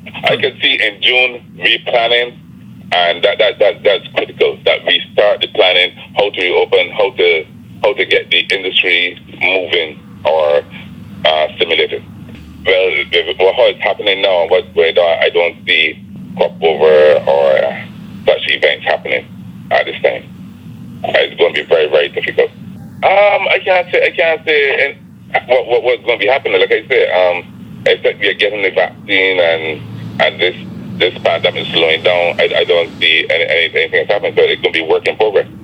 I can see in June replanning, and that's critical. That we start the planning, how to reopen, how to get the industry moving or stimulated. Well, how it's happening now, what's going on, I don't see crop over or such events happening at this time. It's going to be very, very difficult. I can't say what's going to be happening. Like I said, except we are getting the vaccine and this pandemic is slowing down. I don't see anything that's happening. So it's going to be work in progress.